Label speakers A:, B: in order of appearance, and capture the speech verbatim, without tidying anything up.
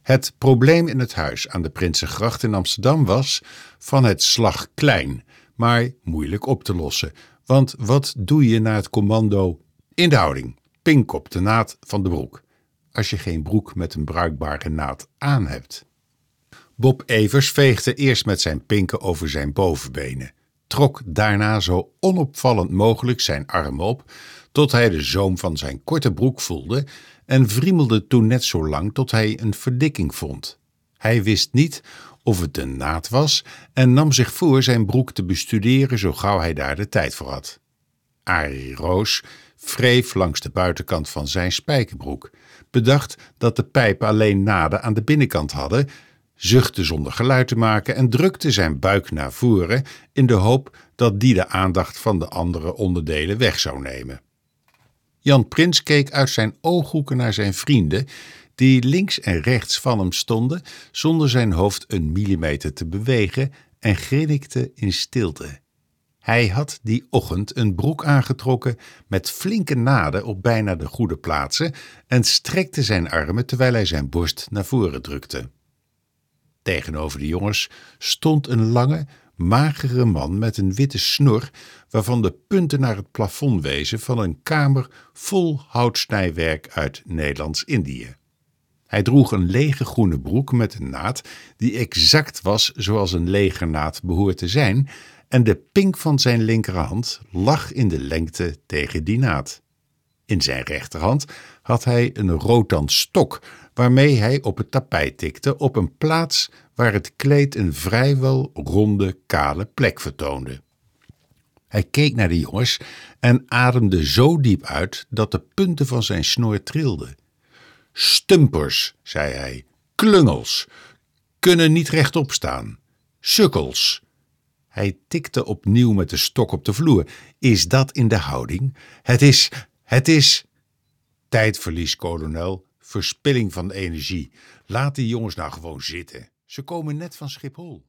A: Het probleem in het huis aan de Prinsengracht in Amsterdam was van het slag klein, maar moeilijk op te lossen. Want wat doe je na het commando in de houding, pink op de naad van de broek, als je geen broek met een bruikbare naad aan hebt? Bob Evers veegde eerst met zijn pinken over zijn bovenbenen, trok daarna zo onopvallend mogelijk zijn arm op, tot hij de zoom van zijn korte broek voelde en wriemelde toen net zo lang tot hij een verdikking vond. Hij wist niet of het een naad was en nam zich voor zijn broek te bestuderen zo gauw hij daar de tijd voor had. Arie Roos wreef langs de buitenkant van zijn spijkerbroek, bedacht dat de pijpen alleen naden aan de binnenkant hadden, zuchtte zonder geluid te maken en drukte zijn buik naar voren in de hoop dat die de aandacht van de andere onderdelen weg zou nemen. Jan Prins keek uit zijn ooghoeken naar zijn vrienden, die links en rechts van hem stonden, zonder zijn hoofd een millimeter te bewegen, en grinnikte in stilte. Hij had die ochtend een broek aangetrokken met flinke naden op bijna de goede plaatsen en strekte zijn armen terwijl hij zijn borst naar voren drukte. Tegenover de jongens stond een lange, magere man met een witte snor, waarvan de punten naar het plafond wezen van een kamer vol houtsnijwerk uit Nederlands-Indië. Hij droeg een lege groene broek met een naad die exact was zoals een legernaad behoort te zijn, en de pink van zijn linkerhand lag in de lengte tegen die naad. In zijn rechterhand had hij een rotan stok, waarmee hij op het tapijt tikte op een plaats waar het kleed een vrijwel ronde, kale plek vertoonde. Hij keek naar de jongens en ademde zo diep uit dat de punten van zijn snor trilden. Stumpers, zei hij, klungels, kunnen niet rechtop staan, sukkels. Hij tikte opnieuw met de stok op de vloer. Is dat in de houding? Het is, het is... Tijdverlies, kolonel, verspilling van energie. Laat die jongens nou gewoon zitten. Ze komen net van Schiphol.